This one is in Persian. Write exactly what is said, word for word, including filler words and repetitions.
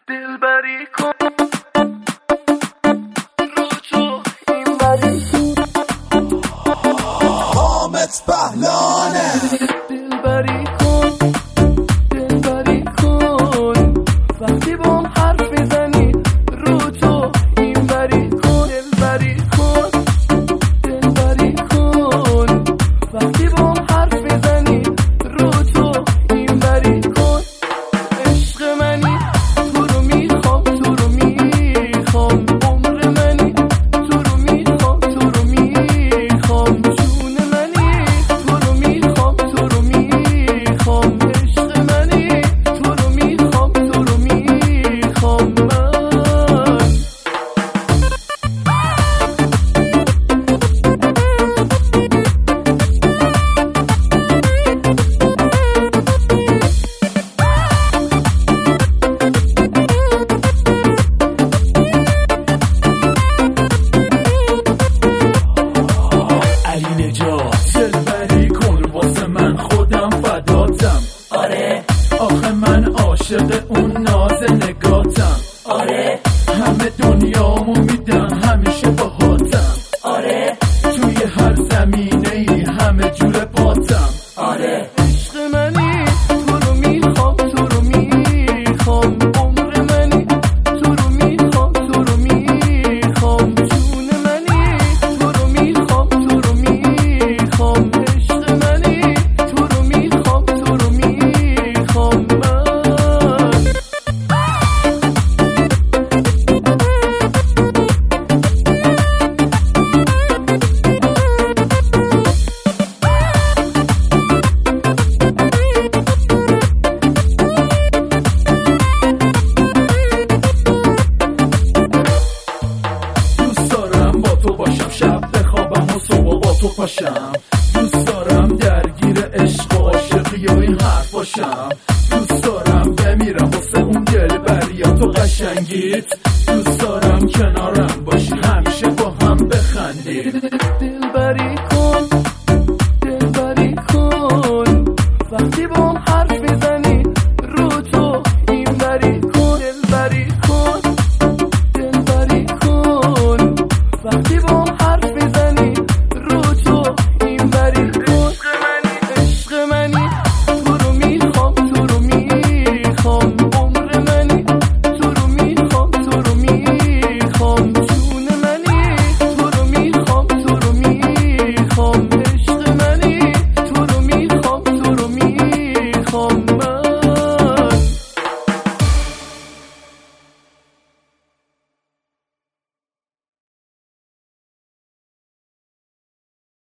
دلبری کن رو تو این بری حامد پهلانه دلبری کن دلبری کن وقتی با هم حرف میزنی رو تو این بری کن دلبری کن دلبری کن وقتی با هم حرف میزنی رو تو این بری کن عشق منی تو رو میخوام تو رو میخوام عمر منی تو رو میخوام تو رو میخوام جون منی تو رو میخوام تو رو میخوام عشق منی تو رو میخوام تو رو میخوام من علی نجات دلبری کن واسه من خودم فداتم. آره آخه من عاشق اون ناز نگاتم. آره همه دنیامو میدم همیشه باهاتم. آره توی هر زمینه ای همه جور پاتم. آره عشق منی تو رو میخوام تو رو میخوام عمر منی تو رو میخوام تو رو میخوام جون منی تو رو میخوام تو رو میخوام عشق منی تو رو میخوام تو رو میخوام من دوست دارم با تو باشم شب بخوابم و صبح با تو پاشم. دوست دارم درگیر عشق و عاشقی و این حرف باشم. دوست دارم بمیرم واسه اون دلبریات و قشنگیت. دوست دارم کنارم باشی همیشه با هم بخندیم.